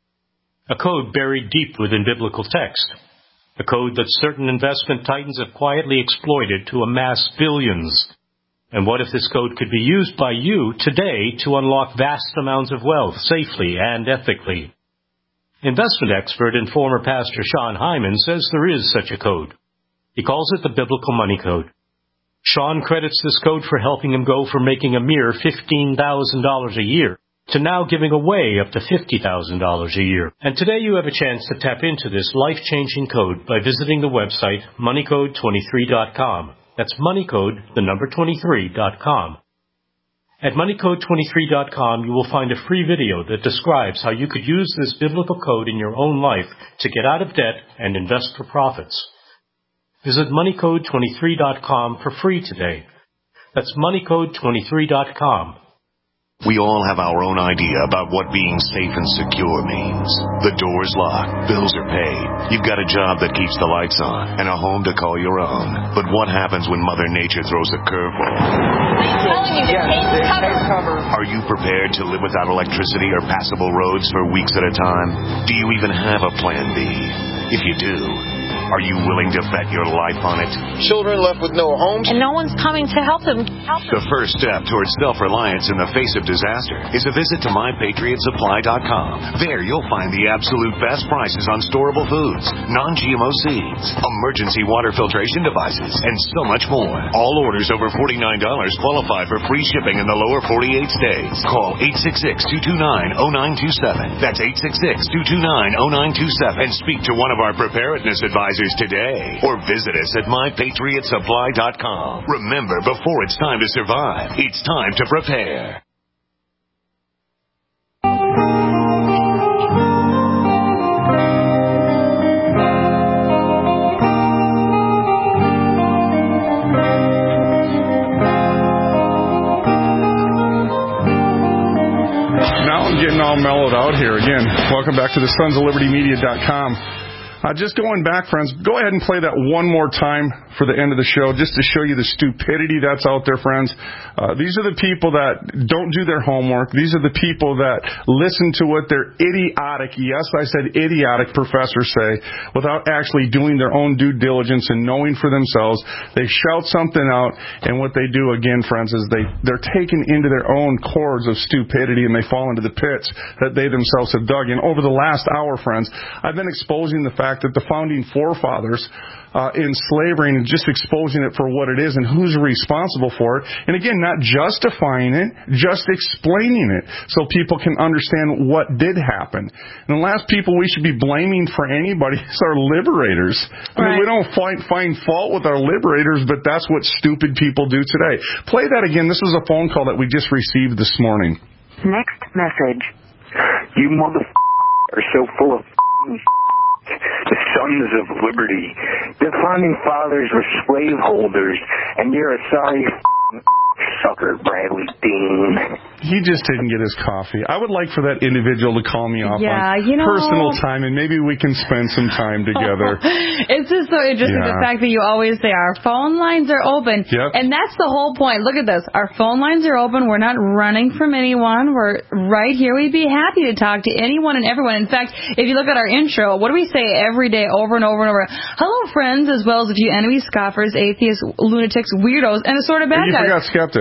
A code buried deep within biblical text. A code that certain investment titans have quietly exploited to amass billions. And what if this code could be used by you today to unlock vast amounts of wealth safely and ethically? Investment expert and former pastor Sean Hyman says there is such a code. He calls it the Biblical Money Code. Sean credits this code for helping him go from making a mere fifteen thousand dollars a year to now giving away up to fifty thousand dollars a year. And today you have a chance to tap into this life-changing code by visiting the website money code twenty-three dot com. That's moneycode, the number twenty-three dot com. At money code twenty-three dot com, you will find a free video that describes how you could use this biblical code in your own life to get out of debt and invest for profits. Visit money code twenty-three dot com for free today. That's money code twenty-three dot com. We all have our own idea about what being safe and secure means. The door's locked, bills are paid, you've got a job that keeps the lights on, and a home to call your own. But what happens when Mother Nature throws a curveball? I'm telling you, the tape cover. Are you prepared to live without electricity or passable roads for weeks at a time? Do you even have a plan B? If you do, are you willing to bet your life on it? Children left with no homes. And no one's coming to help them. Help them. The first step towards self-reliance in the face of disaster is a visit to my patriot supply dot com. There you'll find the absolute best prices on storable foods, non-G M O seeds, emergency water filtration devices, and so much more. All orders over forty-nine dollars qualify for free shipping in the lower forty-eight states. Call eight six six, two two nine, zero nine two seven. That's eight six six, two two nine, zero nine two seven. And speak to one of our preparedness advisors today, or visit us at my patriot supply dot com. Remember, before it's time to survive, it's time to prepare. Now I'm getting all mellowed out here again. Welcome back to the sons of liberty media dot com. Uh, just going back, friends, go ahead and play that one more time for the end of the show, just to show you the stupidity that's out there, friends. Uh, these are the people that don't do their homework. These are the people that listen to what their idiotic, yes, I said idiotic professors say, without actually doing their own due diligence and knowing for themselves. They shout something out, and what they do, again, friends, is they, they're taken into their own cords of stupidity, and they fall into the pits that they themselves have dug. And over the last hour, friends, I've been exposing the fact that the founding forefathers uh, in slavery, and just exposing it for what it is and who's responsible for it. And again, not justifying it, just explaining it so people can understand what did happen. And the last people we should be blaming for anybody is our liberators. I mean, right. We don't find, find fault with our liberators, but that's what stupid people do today. Play that again. This is a phone call that we just received this morning. Next message. You motherfuckers are so full of the Sons of Liberty. The founding fathers were slaveholders, and you're a sorry sucker, Bradley Dean. He just didn't get his coffee. I would like for that individual to call me off yeah, on you know, personal time, and maybe we can spend some time together. It's just so interesting, yeah. The fact that you always say our phone lines are open. Yep. And that's the whole point. Look at this. Our phone lines are open. We're not running from anyone. We're right here. We'd be happy to talk to anyone and everyone. In fact, if you look at our intro, what do we say every day over and over and over? Hello, friends, as well as a few enemies, scoffers, atheists, lunatics, weirdos, and a sort of bad guys. You guys. forgot skeptics.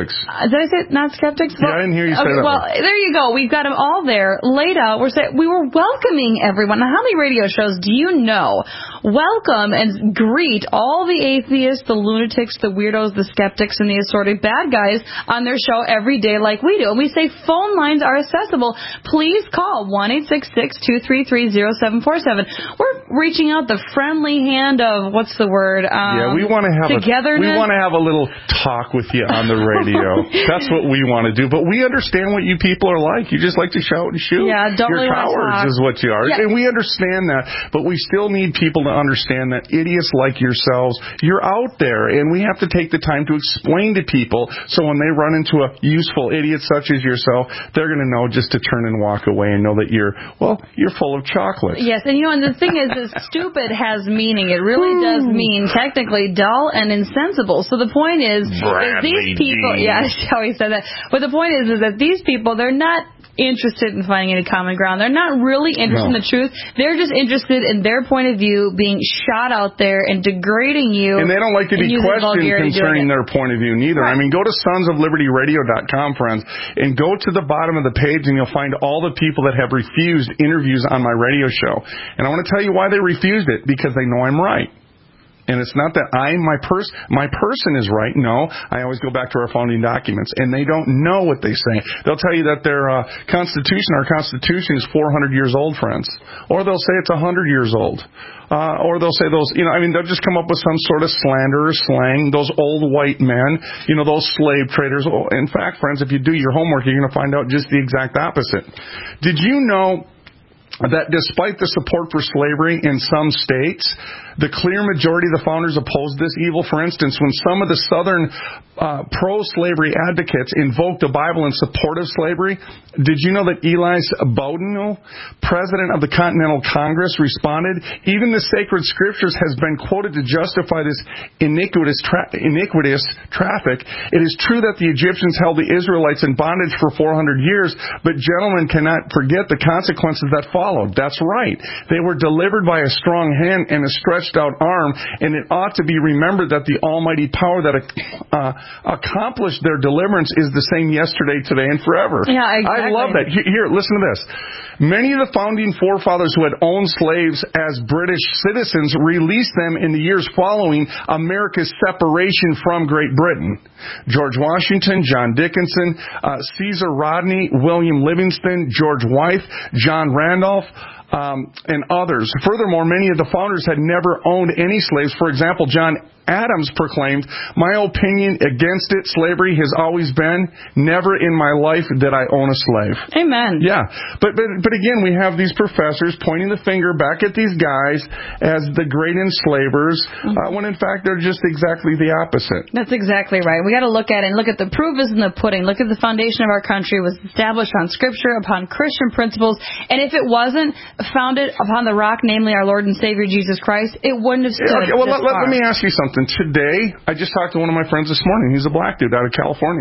skeptics. Uh, did I say not skeptics? Well, yeah, I didn't hear you say okay, that. Well, one. there you go. We've got them all there laid out. We're say, we were welcoming everyone. Now, how many radio shows do you know welcome and greet all the atheists, the lunatics, the weirdos, the skeptics, and the assorted bad guys on their show every day like we do? And we say phone lines are accessible. Please call one eight six six, two three three, zero seven four seven. We're reaching out the friendly hand of, what's the word? Um, yeah, we want to have togetherness. A, we want to have a little talk with you on the radio. That's what we want to do. But we understand what you people are like. You just like to shout and shoot. Yeah, don't You're really cowards is what you are. Yeah. And we understand that. But we still need people to understand that idiots like yourselves, you're out there. And we have to take the time to explain to people so when they run into a useful idiot such as yourself, they're going to know just to turn and walk away and know that you're, well, you're full of chocolate. Yes, and you know, and the thing is, is stupid has meaning. It really does mean technically dull and insensible. So the point is, is these people, yeah, that's how he said that. But the point is, is that these people, they're not interested in finding any common ground. They're not really interested no. in the truth. They're just interested in their point of view being shot out there and degrading you. And they don't like to be questioned concerning their point of view neither. Right. I mean, go to sons of liberty radio dot com, friends, and go to the bottom of the page and you'll find all the people that have refused interviews on my radio show. And I want to tell you why they refused it, because they know I'm right. And it's not that I, my pers- my person is right. No, I always go back to our founding documents, and they don't know what they say. They'll tell you that their uh, Constitution, our Constitution, is four hundred years old, friends. Or they'll say it's one hundred years old. Uh, or they'll say those, you know, I mean, they'll just come up with some sort of slander or slang. Those old white men, you know, those slave traders. Oh, in fact, friends, if you do your homework, you're going to find out just the exact opposite. Did you know that despite the support for slavery in some states, the clear majority of the founders opposed this evil? For instance, when some of the Southern uh, pro-slavery advocates invoked the Bible in support of slavery, did you know that Elias Boudinot, president of the Continental Congress, responded, even the sacred scriptures has been quoted to justify this iniquitous, tra- iniquitous traffic. It is true that the Egyptians held the Israelites in bondage for four hundred years, but gentlemen cannot forget the consequences that followed. That's right. They were delivered by a strong hand and a stretched out arm, and it ought to be remembered that the almighty power that uh, accomplished their deliverance is the same yesterday, today, and forever. Yeah, exactly. I love that. Here, listen to this. Many of the founding forefathers who had owned slaves as British citizens released them in the years following America's separation from Great Britain. George Washington, John Dickinson, uh, Caesar Rodney, William Livingston, George Wythe, John Randolph, Um, and others. Furthermore, many of the founders had never owned any slaves. For example, John Adams proclaimed, "My opinion against it, slavery, has always been, never in my life did I own a slave." Amen. Yeah. But, but, but again, we have these professors pointing the finger back at these guys as the great enslavers, mm-hmm. uh, when in fact they're just exactly the opposite. That's exactly right. We got to look at it and look at the proof is in the pudding. Look at the foundation of our country was established on Scripture, upon Christian principles, and if it wasn't founded upon the rock, namely our Lord and Savior Jesus Christ, it wouldn't have stood yeah, okay, well, this let, far. let me ask you something. Today, I just talked to one of my friends this morning. He's a black dude out of California.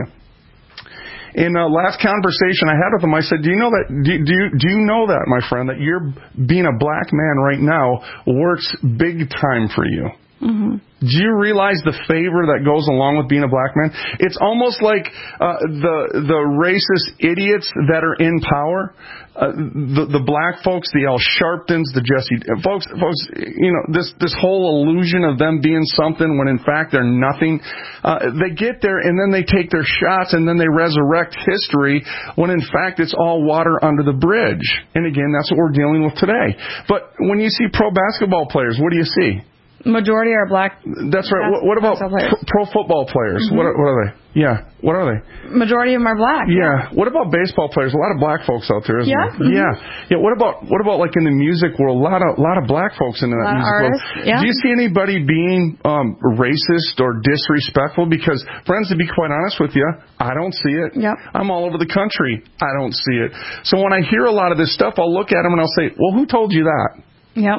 In the last conversation I had with him, I said, "Do you know that? Do, do you do you know that, my friend, that you're being a black man right now works big time for you?" Mm-hmm. Do you realize the favor that goes along with being a black man? It's almost like uh, the the racist idiots that are in power, uh, the the black folks, the Al Sharptons, the Jesse folks, folks. You know, this this whole illusion of them being something when in fact they're nothing. Uh, they get there and then they take their shots and then they resurrect history when in fact it's all water under the bridge. And again, that's what we're dealing with today. But when you see pro basketball players, what do you see? Majority are black. That's right. What, what about pro, pro football players? Mm-hmm. What, are, what are they? Yeah. What are they? Majority of them are black. Yeah. yeah. What about baseball players? A lot of black folks out there, isn't yeah. there? Mm-hmm. Yeah. Yeah. What about what about like in the music world? A lot of a lot of black folks in that a lot music of artists, world. Yeah. Do you see anybody being um, racist or disrespectful? Because friends, to be quite honest with you, I don't see it. Yep. I'm all over the country. I don't see it. So when I hear a lot of this stuff, I'll look at them and I'll say, "Well, who told you that?" Yep.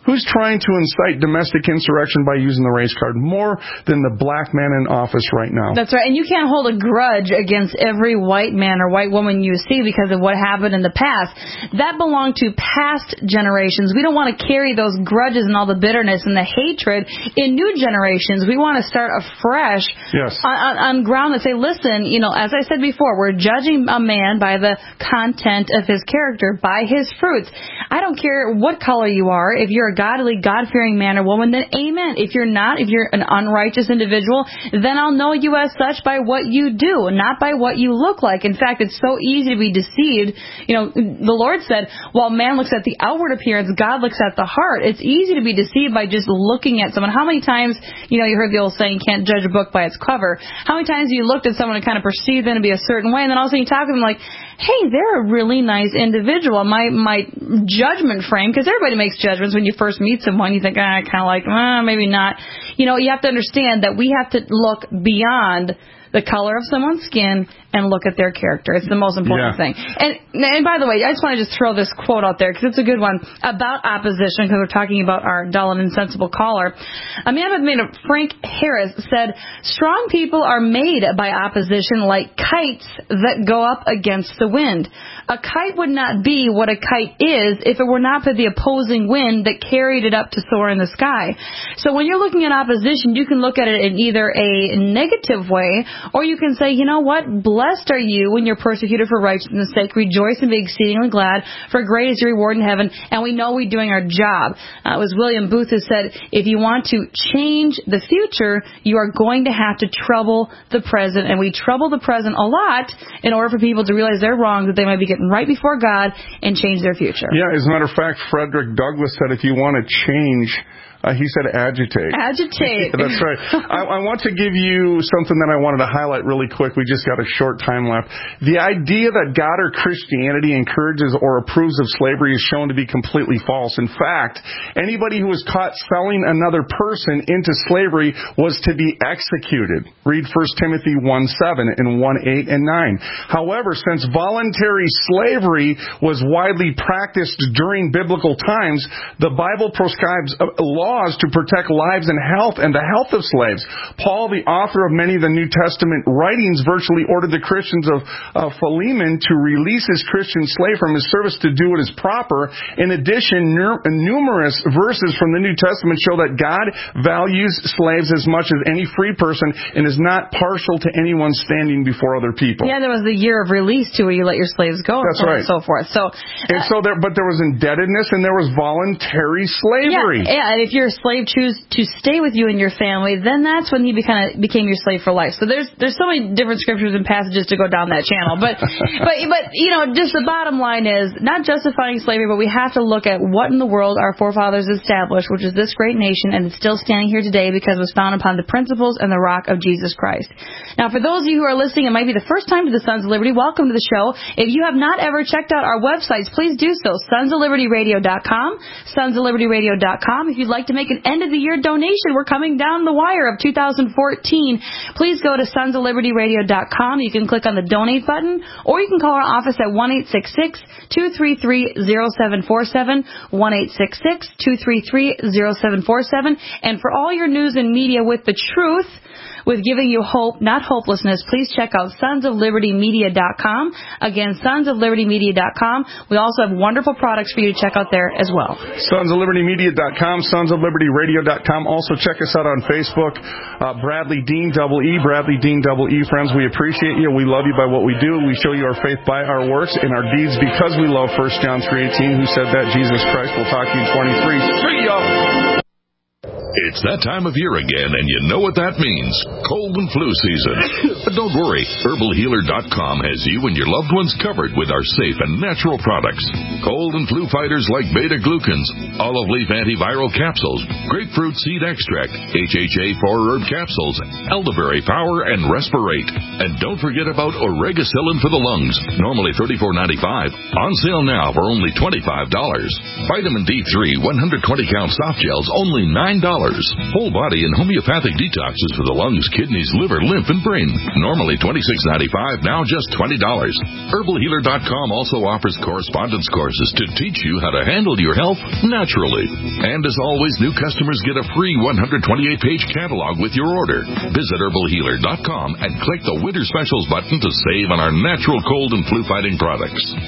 Who's trying to incite domestic insurrection by using the race card more than the black man in office right now? That's right. And you can't hold a grudge against every white man or white woman you see because of what happened in the past. That belonged to past generations. We don't want to carry those grudges and all the bitterness and the hatred in new generations. We want to start afresh yes. on, on, on ground that say, listen, you know, as I said before, we're judging a man by the content of his character, by his fruits. I don't care what color you are. If you're a godly, God-fearing man or woman, then amen. If you're not, if you're an unrighteous individual, then I'll know you as such by what you do, not by what you look like. In fact, it's so easy to be deceived. You know, the Lord said, while man looks at the outward appearance, God looks at the heart. It's easy to be deceived by just looking at someone. How many times, you know, you heard the old saying, can't judge a book by its cover. How many times you looked at someone and kind of perceived them to be a certain way, and then all of a sudden you talk to them like, hey, they're a really nice individual. My my judgment frame, because everybody makes judgments when you first meet someone. You think, ah, I kind of like, ah, maybe not. You know, you have to understand that we have to look beyond the color of someone's skin and look at their character. It's the most important yeah. thing. And and by the way, I just want to just throw this quote out there because it's a good one about opposition, because we're talking about our dull and insensible caller. A man by the name of Frank Harris said, strong people are made by opposition like kites that go up against the wind. A kite would not be what a kite is if it were not for the opposing wind that carried it up to soar in the sky. So when you're looking at opposition, you can look at it in either a negative way, or you can say, you know what, blessed are you when you're persecuted for righteousness' sake. Rejoice and be exceedingly glad, for great is your reward in heaven, and we know we're doing our job. Uh, it was William Booth who said, if you want to change the future, you are going to have to trouble the present. And we trouble the present a lot in order for people to realize they're wrong, that they might be getting right before God and change their future. Yeah, as a matter of fact, Frederick Douglass said if you want to change... Uh, he said agitate. Agitate. That's right. I, I want to give you something that I wanted to highlight really quick. We just got a short time left. The idea that God or Christianity encourages or approves of slavery is shown to be completely false. In fact, anybody who was caught selling another person into slavery was to be executed. Read First Timothy one seven and one eight and nine. However, since voluntary slavery was widely practiced during biblical times, the Bible prescribes law laws to protect lives and health and the health of slaves. Paul, the author of many of the New Testament writings, virtually ordered the Christians of, of Philemon to release his Christian slave from his service to do what is proper. In addition, ner- numerous verses from the New Testament show that God values slaves as much as any free person and is not partial to anyone standing before other people. Yeah, there was the year of release, too, where you let your slaves go. That's and right. so forth. So, and uh, so there, but there was indebtedness and there was voluntary slavery. Yeah, yeah, and if you're a slave choose to stay with you and your family, then that's when he became, became your slave for life. So there's there's so many different scriptures and passages to go down that channel. But, but, but you know, just the bottom line is not justifying slavery, but we have to look at what in the world our forefathers established, which is this great nation, and it's still standing here today because it was founded upon the principles and the rock of Jesus Christ. Now, for those of you who are listening, it might be the first time to the Sons of Liberty. Welcome to the show. If you have not ever checked out our websites, please do so. sons of liberty radio dot com, sons of liberty radio dot com. If you'd like to make an end of the year donation, we're coming down the wire of two thousand fourteen. Please go to sons of liberty radio dot com. You can click on the donate button, or you can call our office at one eight six six, two three three, zero seven four seven, one eight six six, two three three, zero seven four seven. And for all your news and media with the truth, with giving you hope, not hopelessness, please check out sons of liberty media dot com. Again, sons of liberty media dot com. We also have wonderful products for you to check out there as well. sons of liberty media dot com, sons of liberty radio dot com. Also, check us out on Facebook. Uh, Bradley Dean, double E, Bradley Dean, double E. Friends, we appreciate you. We love you by what we do. We show you our faith by our works and our deeds because we love First John three eighteen. Who said that? Jesus Christ. We'll talk to you in twenty-three. See ya! It's that time of year again, and you know what that means. Cold and flu season. But don't worry, herbal healer dot com has you and your loved ones covered with our safe and natural products. Cold and flu fighters like beta-glucans, olive leaf antiviral capsules, grapefruit seed extract, H H A four herb capsules, elderberry power, and respirate. And don't forget about oregacillin for the lungs, normally thirty-four ninety-five, on sale now for only twenty-five dollars. Vitamin D three one hundred twenty count soft gels, only nine dollars. dollars. Whole body and homeopathic detoxes for the lungs, kidneys, liver, lymph, and brain. Normally twenty-six ninety-five, now just twenty dollars. Herbal Healer dot com also offers correspondence courses to teach you how to handle your health naturally. And as always, new customers get a free one hundred twenty-eight page catalog with your order. Visit Herbal Healer dot com and click the Winter Specials button to save on our natural cold and flu fighting products.